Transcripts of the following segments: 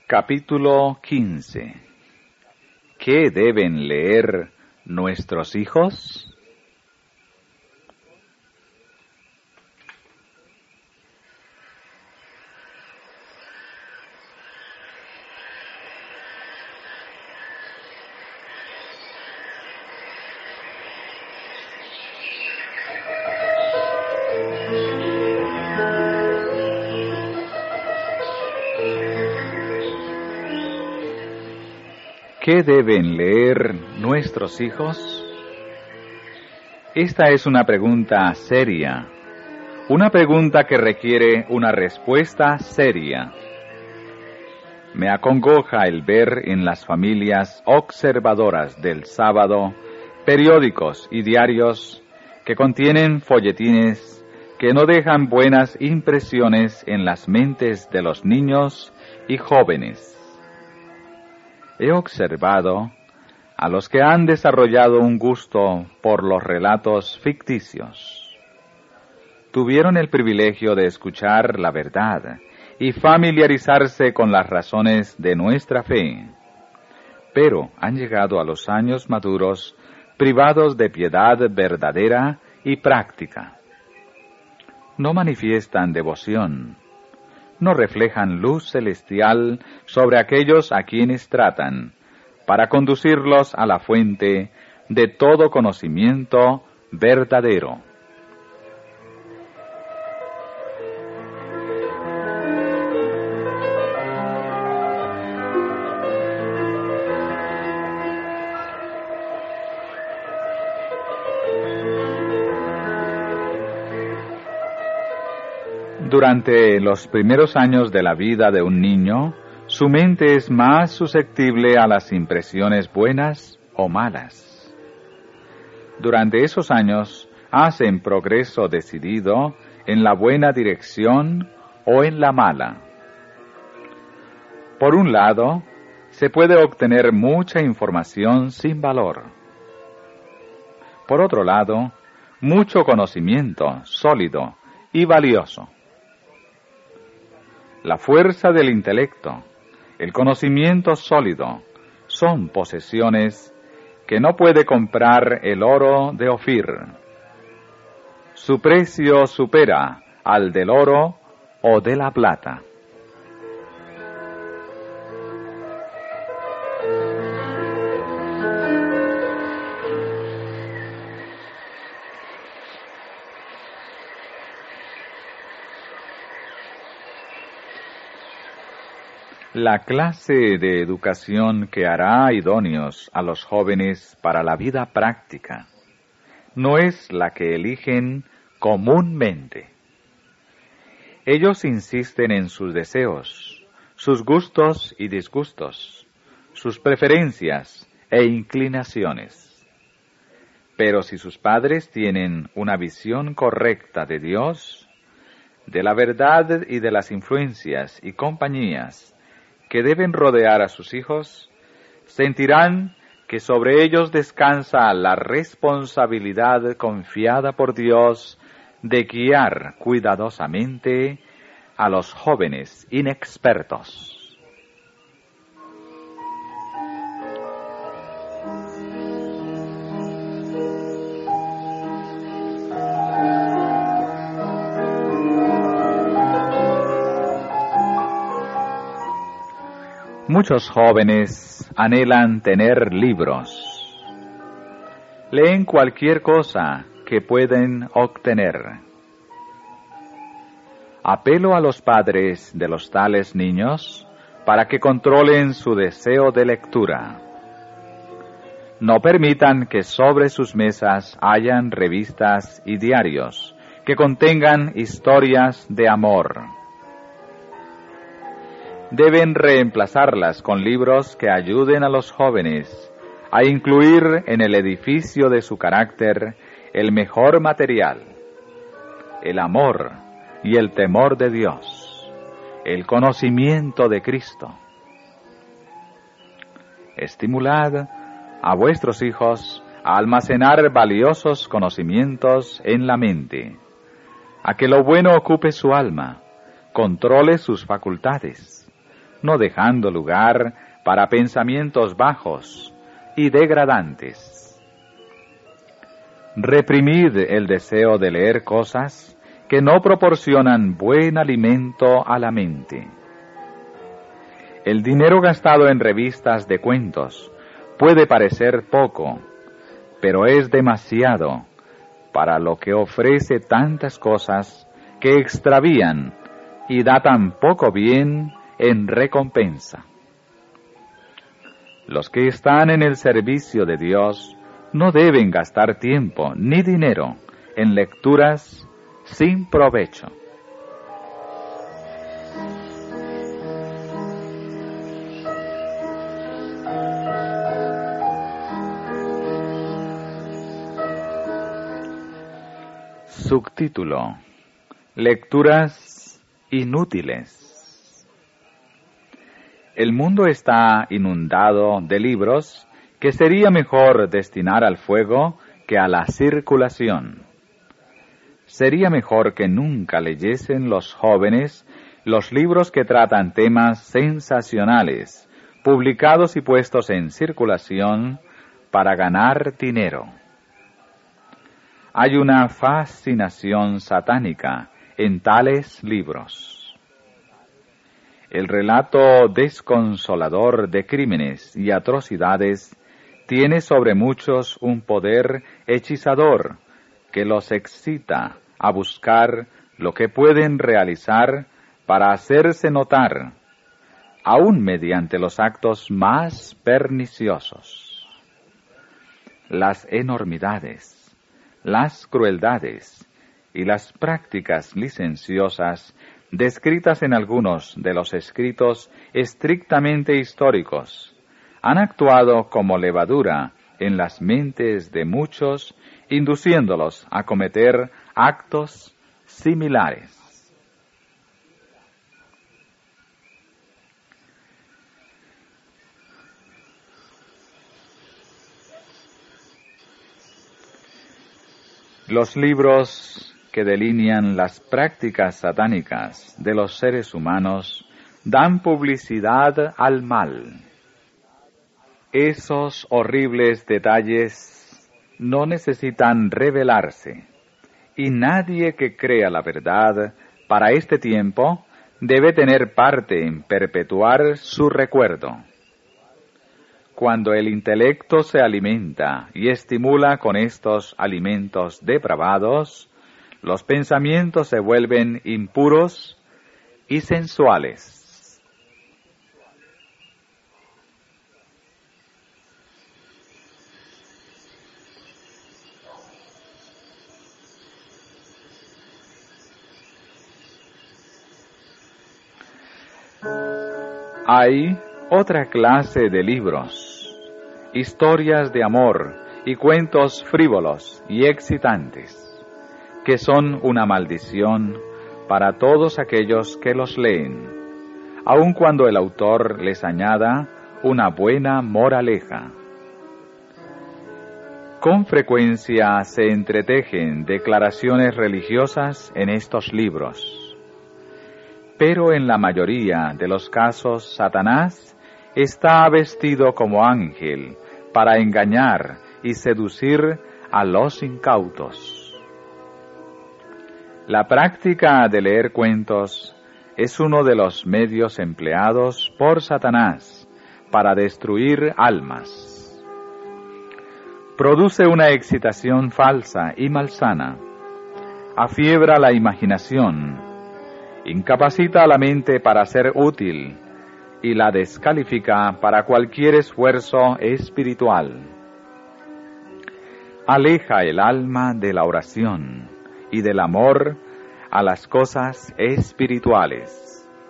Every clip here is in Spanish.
Capítulo 15. ¿Qué deben leer nuestros hijos? ¿Qué deben leer nuestros hijos? Esta es una pregunta seria, una pregunta que requiere una respuesta seria. Me acongoja el ver en las familias observadoras del sábado periódicos y diarios que contienen folletines que no dejan buenas impresiones en las mentes de los niños y jóvenes. He observado a los que han desarrollado un gusto por los relatos ficticios. Tuvieron el privilegio de escuchar la verdad y familiarizarse con las razones de nuestra fe, pero han llegado a los años maduros privados de piedad verdadera y práctica. No manifiestan devoción, no reflejan luz celestial sobre aquellos a quienes tratan, para conducirlos a la fuente de todo conocimiento verdadero. Durante los primeros años de la vida de un niño, su mente es más susceptible a las impresiones buenas o malas. Durante esos años, hacen progreso decidido en la buena dirección o en la mala. Por un lado, se puede obtener mucha información sin valor. Por otro lado, mucho conocimiento sólido y valioso. La fuerza del intelecto, el conocimiento sólido, son posesiones que no puede comprar el oro de Ofir. Su precio supera al del oro o de la plata. La clase de educación que hará idóneos a los jóvenes para la vida práctica no es la que eligen comúnmente. Ellos insisten en sus deseos, sus gustos y disgustos, sus preferencias e inclinaciones. Pero si sus padres tienen una visión correcta de Dios, de la verdad y de las influencias y compañías que deben rodear a sus hijos, sentirán que sobre ellos descansa la responsabilidad confiada por Dios de guiar cuidadosamente a los jóvenes inexpertos. Muchos jóvenes anhelan tener libros. Leen cualquier cosa que pueden obtener. Apelo a los padres de los tales niños para que controlen su deseo de lectura. No permitan que sobre sus mesas hayan revistas y diarios que contengan historias de amor. Deben reemplazarlas con libros que ayuden a los jóvenes a incluir en el edificio de su carácter el mejor material, el amor y el temor de Dios, el conocimiento de Cristo. Estimulad a vuestros hijos a almacenar valiosos conocimientos en la mente, a que lo bueno ocupe su alma, controle sus facultades, no dejando lugar para pensamientos bajos y degradantes. Reprimid el deseo de leer cosas que no proporcionan buen alimento a la mente. El dinero gastado en revistas de cuentos puede parecer poco, pero es demasiado para lo que ofrece tantas cosas que extravían y da tan poco bien en recompensa. Los que están en el servicio de Dios no deben gastar tiempo ni dinero en lecturas sin provecho. Subtítulo: Lecturas inútiles. El mundo está inundado de libros que sería mejor destinar al fuego que a la circulación. Sería mejor que nunca leyesen los jóvenes los libros que tratan temas sensacionales, publicados y puestos en circulación para ganar dinero. Hay una fascinación satánica en tales libros. El relato desconsolador de crímenes y atrocidades tiene sobre muchos un poder hechizador que los excita a buscar lo que pueden realizar para hacerse notar, aún mediante los actos más perniciosos. Las enormidades, las crueldades y las prácticas licenciosas descritas en algunos de los escritos estrictamente históricos han actuado como levadura en las mentes de muchos, induciéndolos a cometer actos similares. Los libros que delinean las prácticas satánicas de los seres humanos dan publicidad al mal. Esos horribles detalles no necesitan revelarse, y nadie que crea la verdad para este tiempo debe tener parte en perpetuar su recuerdo. Cuando el intelecto se alimenta y estimula con estos alimentos depravados, los pensamientos se vuelven impuros y sensuales. Hay otra clase de libros, historias de amor y cuentos frívolos y excitantes, que son una maldición para todos aquellos que los leen, aun cuando el autor les añada una buena moraleja. Con frecuencia se entretejen declaraciones religiosas en estos libros, pero en la mayoría de los casos Satanás está vestido como ángel para engañar y seducir a los incautos. La práctica de leer cuentos es uno de los medios empleados por Satanás para destruir almas. Produce una excitación falsa y malsana, afiebra la imaginación, incapacita a la mente para ser útil y la descalifica para cualquier esfuerzo espiritual. Aleja el alma de la oración y del amor a las cosas espirituales.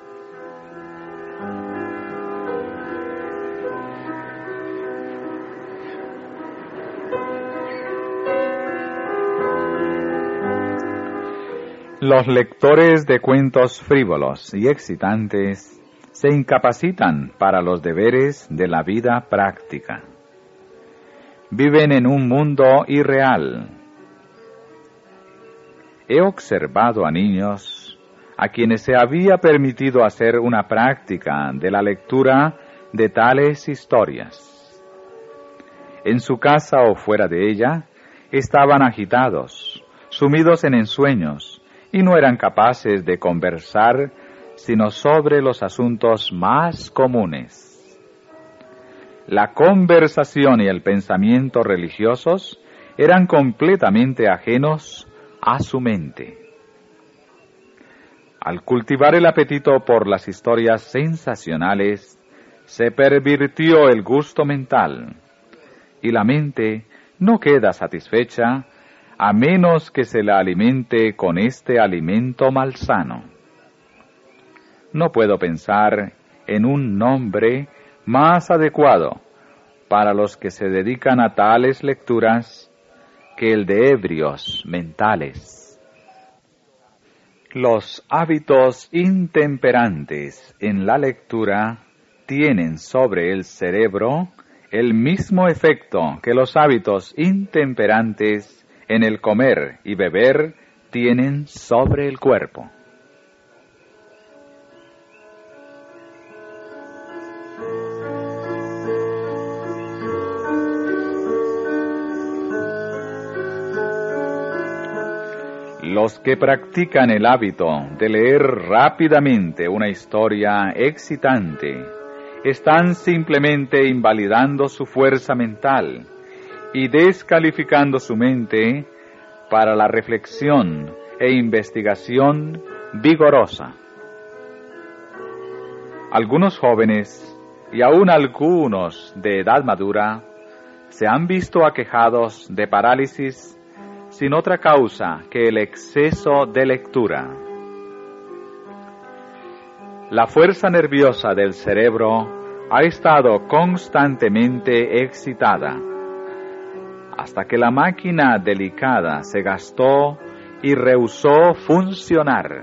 Los lectores de cuentos frívolos y excitantes se incapacitan para los deberes de la vida práctica. Viven en un mundo irreal. He observado a niños a quienes se había permitido hacer una práctica de la lectura de tales historias. En su casa o fuera de ella, estaban agitados, sumidos en ensueños, y no eran capaces de conversar sino sobre los asuntos más comunes. La conversación y el pensamiento religiosos eran completamente ajenos a su mente. Al cultivar el apetito por las historias sensacionales, se pervirtió el gusto mental, y la mente no queda satisfecha a menos que se la alimente con este alimento malsano. No puedo pensar en un nombre más adecuado para los que se dedican a tales lecturas que el de ebrios mentales. Los hábitos intemperantes en la lectura tienen sobre el cerebro el mismo efecto que los hábitos intemperantes en el comer y beber tienen sobre el cuerpo. Los que practican el hábito de leer rápidamente una historia excitante están simplemente invalidando su fuerza mental y descalificando su mente para la reflexión e investigación vigorosa. Algunos jóvenes y aún algunos de edad madura se han visto aquejados de parálisis sin otra causa que el exceso de lectura. La fuerza nerviosa del cerebro ha estado constantemente excitada, hasta que la máquina delicada se gastó y rehusó funcionar.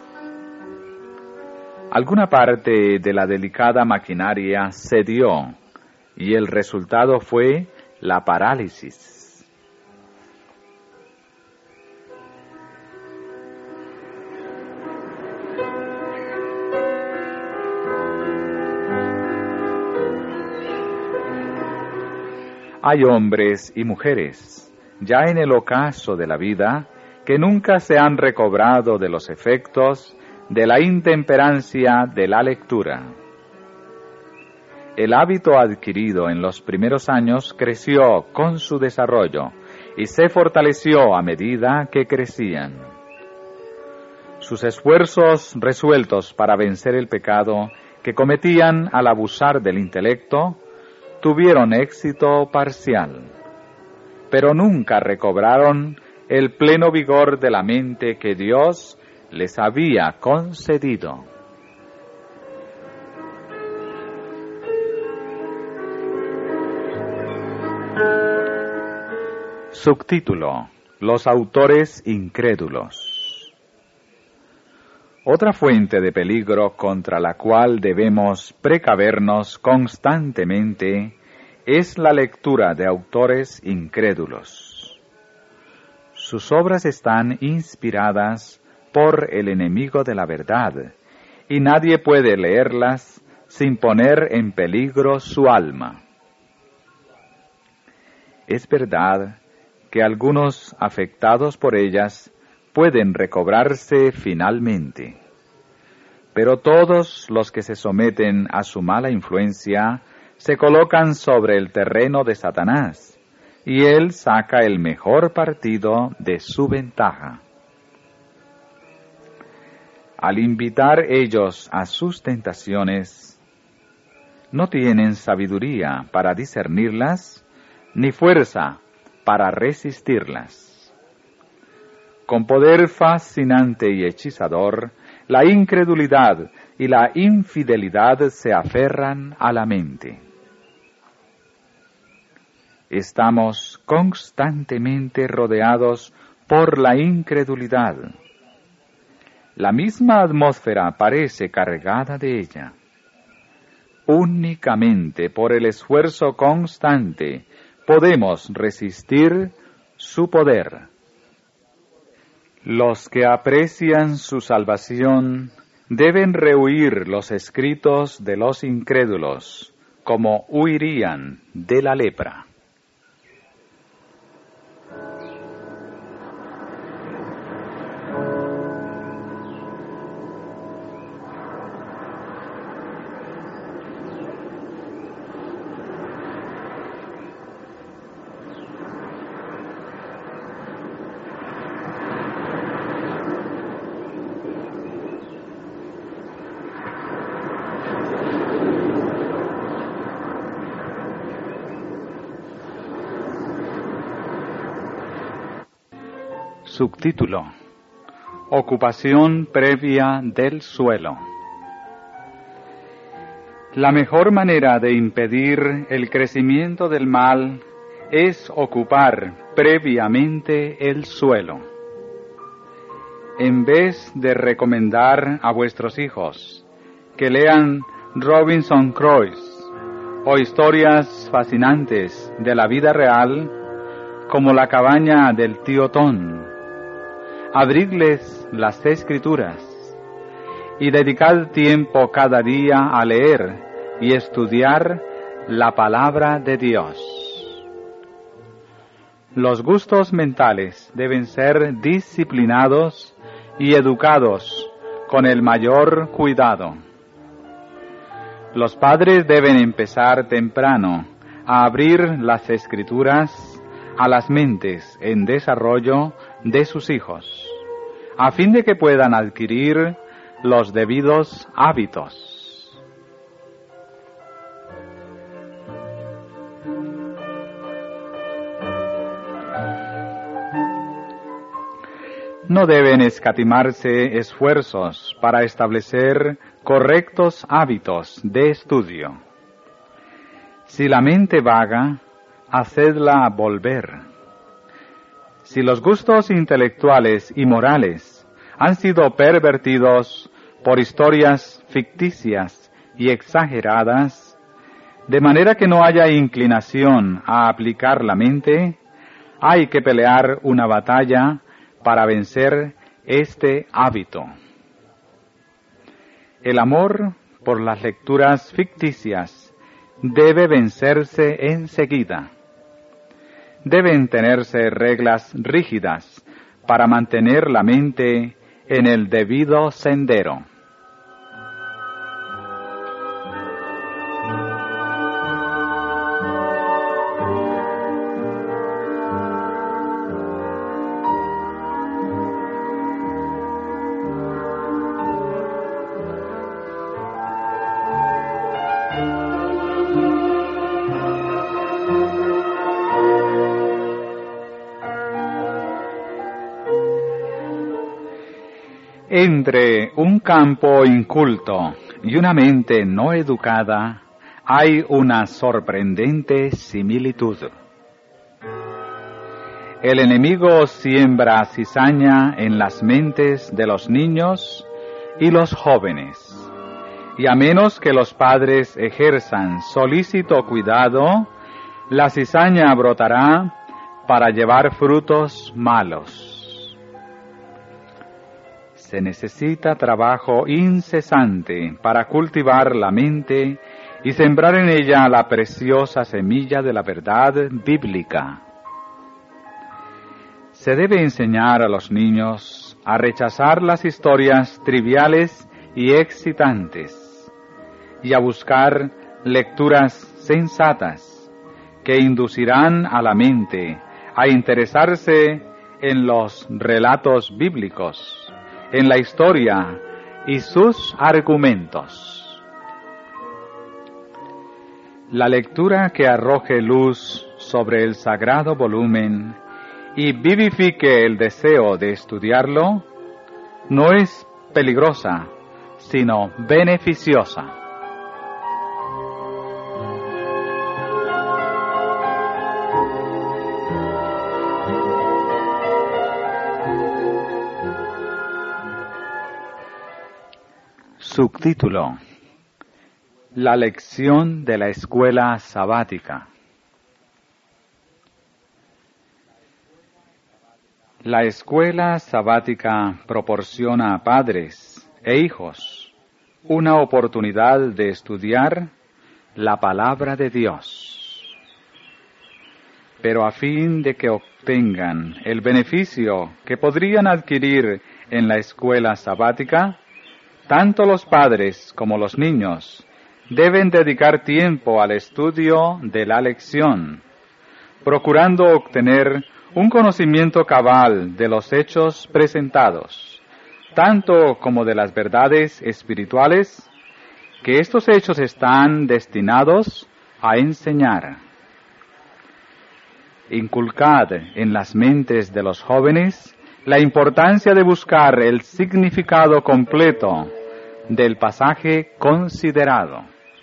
Alguna parte de la delicada maquinaria cedió, y el resultado fue la parálisis. Hay hombres y mujeres, ya en el ocaso de la vida, que nunca se han recobrado de los efectos de la intemperancia de la lectura. El hábito adquirido en los primeros años creció con su desarrollo y se fortaleció a medida que crecían. Sus esfuerzos resueltos para vencer el pecado que cometían al abusar del intelecto tuvieron éxito parcial, pero nunca recobraron el pleno vigor de la mente que Dios les había concedido. Subtítulo: Los autores incrédulos. Otra fuente de peligro contra la cual debemos precavernos constantemente es la lectura de autores incrédulos. Sus obras están inspiradas por el enemigo de la verdad, y nadie puede leerlas sin poner en peligro su alma. Es verdad que algunos afectados por ellas pueden recobrarse finalmente, pero todos los que se someten a su mala influencia se colocan sobre el terreno de Satanás, y él saca el mejor partido de su ventaja. Al invitar ellos a sus tentaciones, no tienen sabiduría para discernirlas, ni fuerza para resistirlas. Con poder fascinante y hechizador, la incredulidad y la infidelidad se aferran a la mente. Estamos constantemente rodeados por la incredulidad. La misma atmósfera parece cargada de ella. Únicamente por el esfuerzo constante podemos resistir su poder. Los que aprecian su salvación deben rehuir los escritos de los incrédulos, como huirían de la lepra. Subtítulo: Ocupación previa del suelo. La mejor manera de impedir el crecimiento del mal es ocupar previamente el suelo. En vez de recomendar a vuestros hijos que lean Robinson Crusoe o historias fascinantes de la vida real, como La cabaña del tío Tom, abridles las Escrituras y dedicad tiempo cada día a leer y estudiar la palabra de Dios. Los gustos mentales deben ser disciplinados y educados con el mayor cuidado. Los padres deben empezar temprano a abrir las Escrituras a las mentes en desarrollo de sus hijos, a fin de que puedan adquirir los debidos hábitos. No deben escatimarse esfuerzos para establecer correctos hábitos de estudio. Si la mente vaga, hacedla volver. Si los gustos intelectuales y morales han sido pervertidos por historias ficticias y exageradas, de manera que no haya inclinación a aplicar la mente, hay que pelear una batalla para vencer este hábito. El amor por las lecturas ficticias debe vencerse enseguida. Deben tenerse reglas rígidas para mantener la mente en el debido sendero. Entre un campo inculto y una mente no educada hay una sorprendente similitud. El enemigo siembra cizaña en las mentes de los niños y los jóvenes, y a menos que los padres ejerzan solícito cuidado, la cizaña brotará para llevar frutos malos. Se necesita trabajo incesante para cultivar la mente y sembrar en ella la preciosa semilla de la verdad bíblica. Se debe enseñar a los niños a rechazar las historias triviales y excitantes y a buscar lecturas sensatas que inducirán a la mente a interesarse en los relatos bíblicos, en la historia y sus argumentos. La lectura que arroje luz sobre el sagrado volumen y vivifique el deseo de estudiarlo no es peligrosa, sino beneficiosa. Subtítulo: La lección de la escuela sabática. La escuela sabática proporciona a padres e hijos una oportunidad de estudiar la palabra de Dios. Pero a fin de que obtengan el beneficio que podrían adquirir en la escuela sabática, tanto los padres como los niños deben dedicar tiempo al estudio de la lección, procurando obtener un conocimiento cabal de los hechos presentados, tanto como de las verdades espirituales que estos hechos están destinados a enseñar. Inculcad en las mentes de los jóvenes la importancia de buscar el significado completo del pasaje considerado.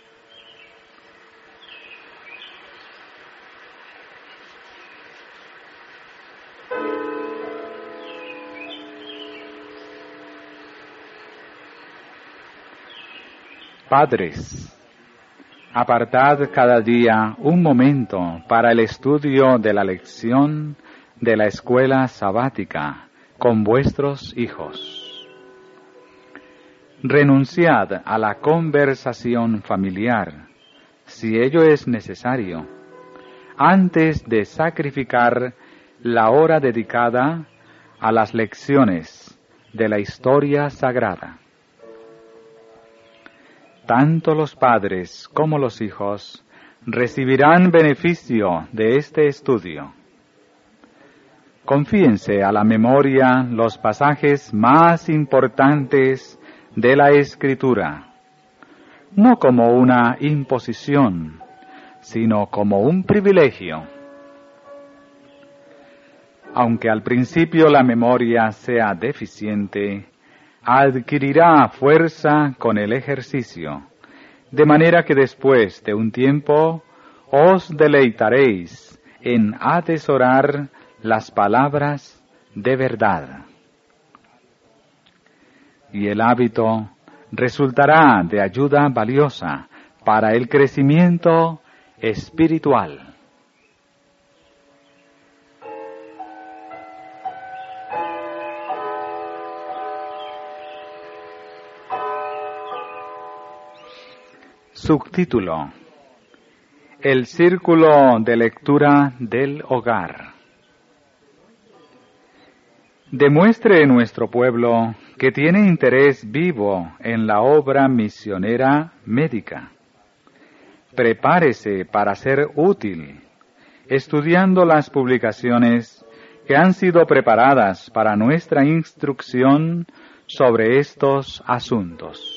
Padres, apartad cada día un momento para el estudio de la lección de la escuela sabática con vuestros hijos. Renunciad a la conversación familiar, si ello es necesario, antes de sacrificar la hora dedicada a las lecciones de la historia sagrada. Tanto los padres como los hijos recibirán beneficio de este estudio. Confíense a la memoria los pasajes más importantes de la Escritura, no como una imposición, sino como un privilegio. Aunque al principio la memoria sea deficiente, adquirirá fuerza con el ejercicio, de manera que después de un tiempo os deleitaréis en atesorar las palabras de verdad. Y el hábito resultará de ayuda valiosa para el crecimiento espiritual. Subtítulo: El círculo de lectura del hogar. Demuestre nuestro pueblo que tiene interés vivo en la obra misionera médica. Prepárese para ser útil, estudiando las publicaciones que han sido preparadas para nuestra instrucción sobre estos asuntos.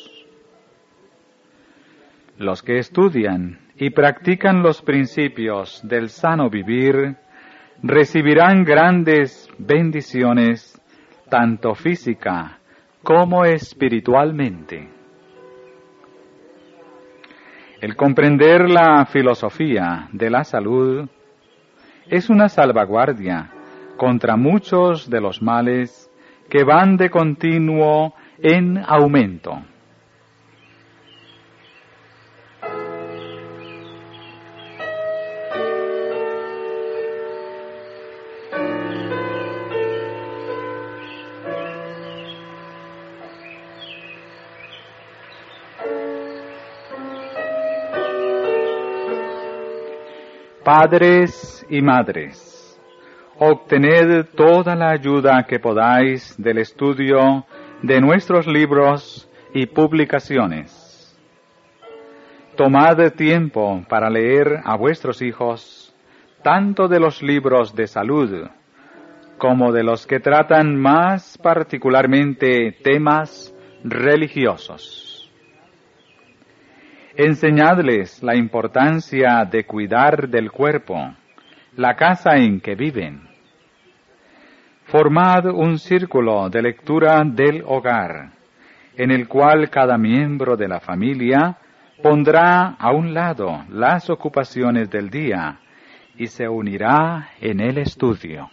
Los que estudian y practican los principios del sano vivir recibirán grandes bendiciones, tanto física como espiritualmente. El comprender la filosofía de la salud es una salvaguardia contra muchos de los males que van de continuo en aumento. Padres y madres, obtened toda la ayuda que podáis del estudio de nuestros libros y publicaciones. Tomad tiempo para leer a vuestros hijos, tanto de los libros de salud como de los que tratan más particularmente temas religiosos. Enseñadles la importancia de cuidar del cuerpo, la casa en que viven. Formad un círculo de lectura del hogar, en el cual cada miembro de la familia pondrá a un lado las ocupaciones del día y se unirá en el estudio.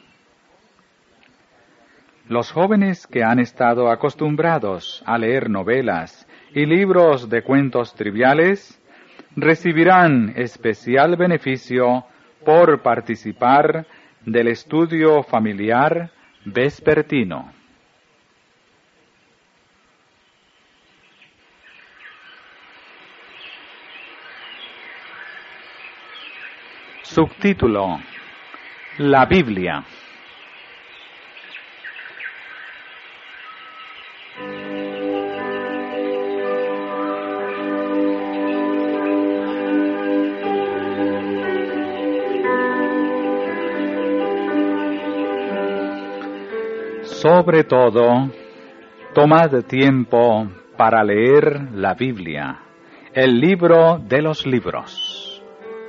Los jóvenes que han estado acostumbrados a leer novelas y libros de cuentos triviales recibirán especial beneficio por participar del estudio familiar vespertino. Subtítulo: La Biblia. Sobre todo, tomad tiempo para leer la Biblia, el libro de los libros.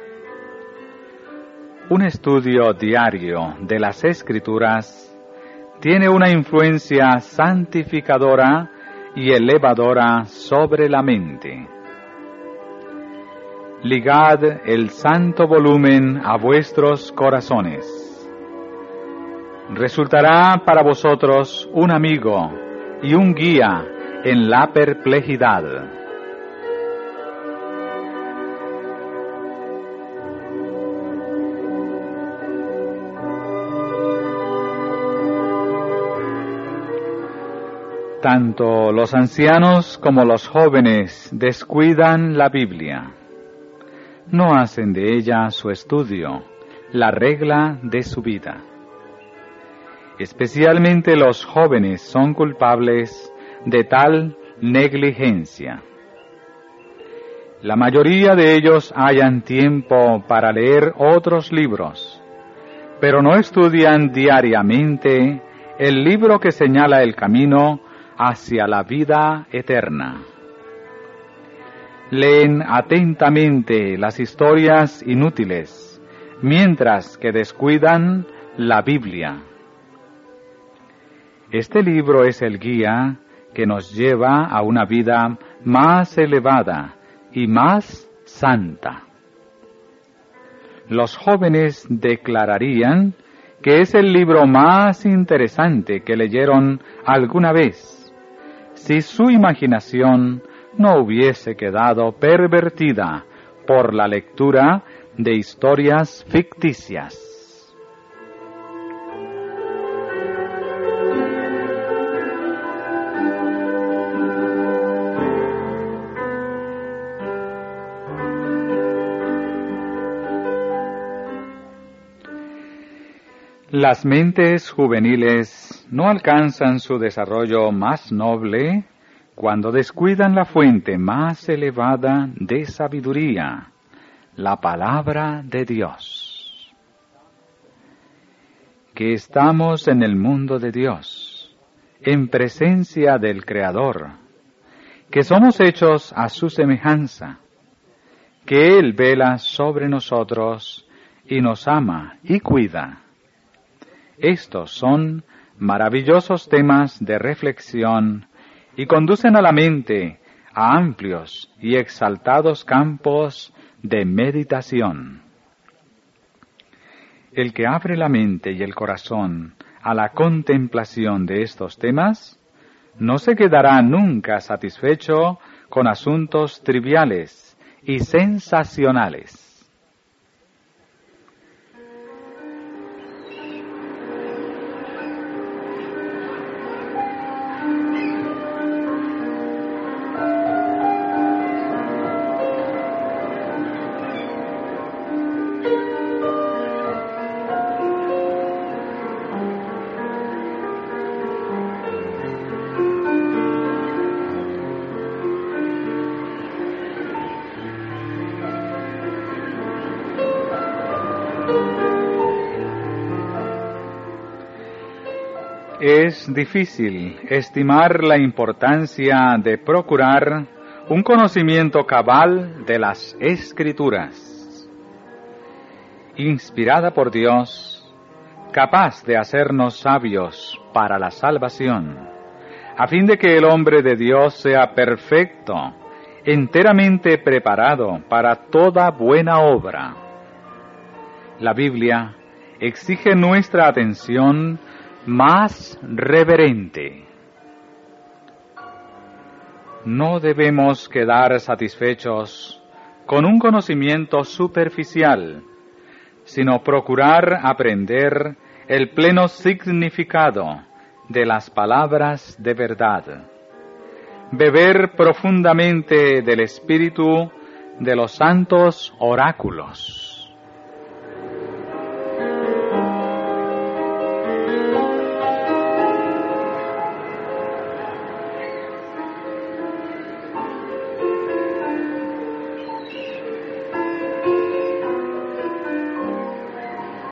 Un estudio diario de las Escrituras tiene una influencia santificadora y elevadora sobre la mente. Ligad el santo volumen a vuestros corazones. Resultará para vosotros un amigo y un guía en la perplejidad. Tanto los ancianos como los jóvenes descuidan la Biblia. No hacen de ella su estudio, la regla de su vida. Especialmente los jóvenes son culpables de tal negligencia. La mayoría de ellos hallan tiempo para leer otros libros, pero no estudian diariamente el libro que señala el camino hacia la vida eterna. Leen atentamente las historias inútiles, mientras que descuidan la Biblia. Este libro es el guía que nos lleva a una vida más elevada y más santa. Los jóvenes declararían que es el libro más interesante que leyeron alguna vez, si su imaginación no hubiese quedado pervertida por la lectura de historias ficticias. Las mentes juveniles no alcanzan su desarrollo más noble cuando descuidan la fuente más elevada de sabiduría, la palabra de Dios. Que estamos en el mundo de Dios, en presencia del Creador, que somos hechos a su semejanza, que Él vela sobre nosotros y nos ama y cuida. Estos son maravillosos temas de reflexión y conducen a la mente a amplios y exaltados campos de meditación. El que abre la mente y el corazón a la contemplación de estos temas no se quedará nunca satisfecho con asuntos triviales y sensacionales. Es difícil estimar la importancia de procurar un conocimiento cabal de las Escrituras. Inspirada por Dios, capaz de hacernos sabios para la salvación, a fin de que el hombre de Dios sea perfecto, enteramente preparado para toda buena obra. La Biblia exige nuestra atención más reverente. No debemos quedar satisfechos con un conocimiento superficial, sino procurar aprender el pleno significado de las palabras de verdad. Beber profundamente del espíritu de los santos oráculos.